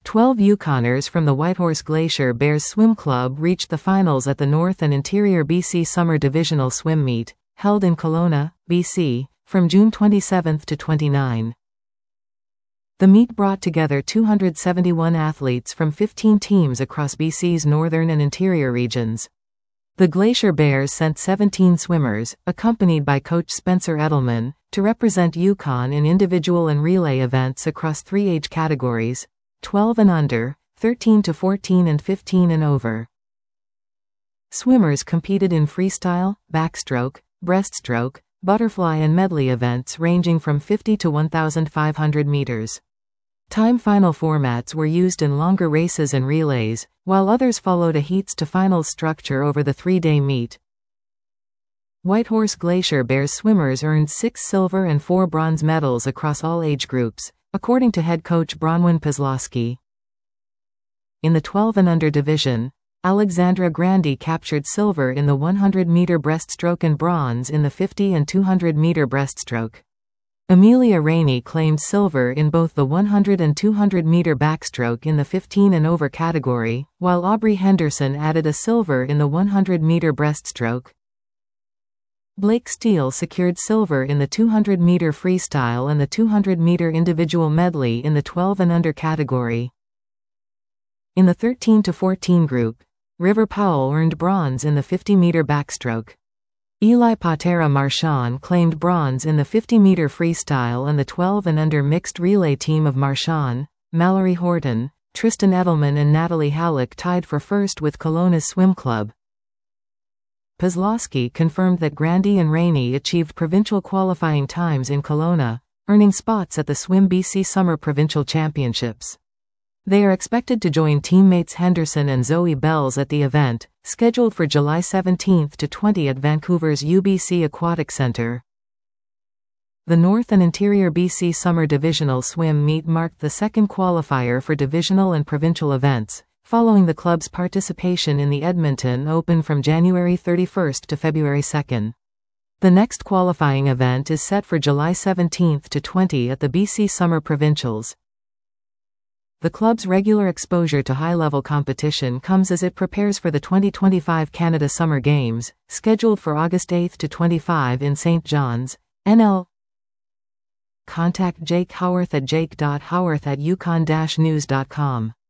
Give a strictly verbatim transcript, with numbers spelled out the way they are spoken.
Twelve Yukoners from the Whitehorse Glacier Bears Swim Club reached the finals at the North and Interior B C Summer Divisional Swim Meet, held in Kelowna, B C, from June twenty-seventh to twenty-ninth. The meet brought together two hundred seventy-one athletes from fifteen teams across B C's northern and interior regions. The Glacier Bears sent seventeen swimmers, accompanied by coach Spencer Edelman, to represent Yukon in individual and relay events across three age categories: twelve and under, thirteen to fourteen and fifteen and over. Swimmers competed in freestyle, backstroke, breaststroke, butterfly and medley events ranging from fifty to one thousand five hundred meters. Time final formats were used in longer races and relays, while others followed a heats-to-finals structure over the three-day meet. Whitehorse Glacier Bears swimmers earned six silver and four bronze medals across all age groups, according to head coach Bronwyn Pazlowski. In the twelve and under division, Alexandra Grandy captured silver in the one hundred meter breaststroke and bronze in the fifty and two hundred meter breaststroke. Amelia Rainey claimed silver in both the one hundred and two hundred meter backstroke in the fifteen and over category, while Aubrey Henderson added a silver in the one hundred meter breaststroke. Blake Steele secured silver in the two hundred meter freestyle and the two hundred meter individual medley in the twelve and under category. In the thirteen to fourteen group, River Powell earned bronze in the fifty meter backstroke. Eli Patera Marchand claimed bronze in the fifty meter freestyle, and the twelve and under mixed relay team of Marchand, Mallory Horton, Tristan Edelman and Natalie Halleck tied for first with Kelowna's Swim Club. Pazlowski confirmed that Grandy and Rainey achieved provincial qualifying times in Kelowna, earning spots at the Swim B C Summer Provincial Championships. They are expected to join teammates Henderson and Zoe Bells at the event, scheduled for July seventeenth to twentieth at Vancouver's U B C Aquatic Centre. The North and Interior B C Summer Divisional Swim Meet marked the second qualifier for divisional and provincial events, following the club's participation in the Edmonton Open from January thirty-first to February second. The next qualifying event is set for July seventeenth to twentieth at the B C Summer Provincials. The club's regular exposure to high-level competition comes as it prepares for the twenty twenty-five Canada Summer Games, scheduled for August eighth to twenty-fifth in Saint John's, N L. Contact Jake Howarth at jake dot howarth at yukon dash news dot com.